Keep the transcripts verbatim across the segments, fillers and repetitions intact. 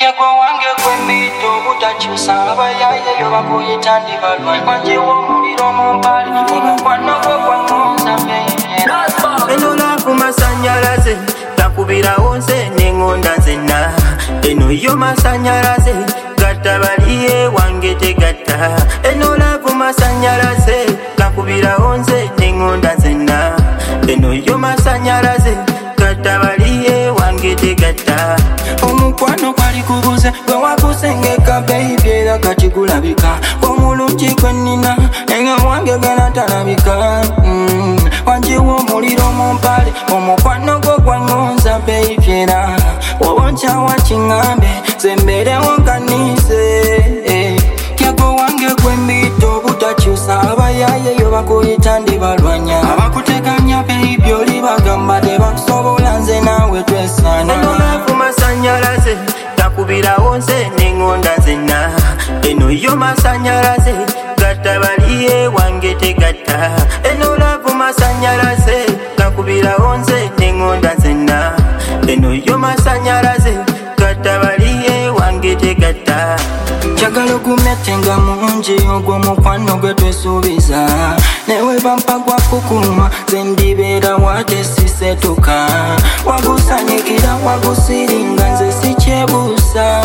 Kyego wange kwemito butakyusa abayaye yo bakuyita ndi balwa kwanjiwo muliro mu mpale omukwano gwo gwangonza menyera eno lafu masanyalaze takubirawo nze n'engonda nzenna eno yo masanyalaze gatta baliye wange tegatta eno lafu masanyalaze takubirawo nze n'engonda nzenna eno yo masanyalaze gatta baliye wange tegatta omukwano kwali kubuze gwe wakusengeka baby era kati kulabika omulungi gwe nnina enge wange gana talabika mm. wanjiwo omuliro mu mpale omukwano gwo gwangonza baby era woba nkyawa kiŋŋambe zemberewo nkanise eh. Kyego wange gwe mbito butakyusa abayaye yo bakuyita ndi balwanya abakuteganya baby oli bagamba tebakusobola nze naawe twesana masanyalaze takubirawo nze n'engonda nzenna eno yo masanyalaze gatta baliye wange tegatta eno lavu masanyalaze takubirawo nze n'engonda nzenna eno yo masanyalaze gatta baliye wange tegatta njagala ogumetenga mungi ogwo mukwano gwe twesuubiza newe bampa gwa kukuma ze ndibeera wate sisetuka wagusanyikira wagusiringa nze sikyebuusa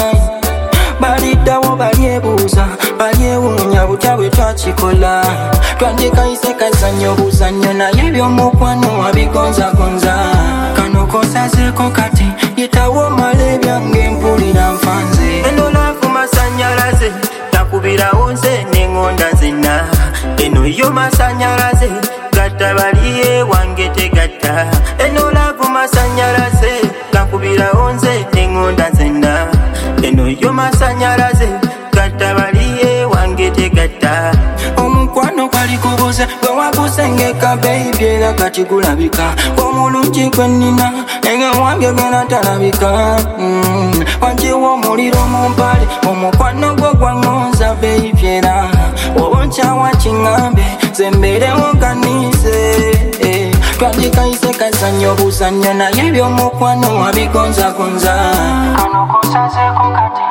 baliddawo balyebuuza balyewuunya butya bwe twakikola twandikayise kazannyo buzannyo naye by'omukwano wabigonzagonza kano kosazeeko kati yitawo mala ebyange mpulira nfanze eno lafu masanyalaze takubirawo nze n'engonda nzenna eno yo masanyalaze gatta baliye wange tegatta eno lavu masanyalaze takubirawo nze n'engonda nzenna eno yo masanyalaze gatta baliye wange tegatta omukwano kwali kubuze gwe wakusengeka baby era kati kulabika omulungi gwe nnina enge wange gena talabika mm. wanjiwo omuliro mu mpale omukwano gwo gwangonza baby era woba nkyawa kiŋŋambe zemberewo nkanise eh. twandikayise kazannyo buzannyo naye by'omukwano wabigonzagonza kano kosazeeko kati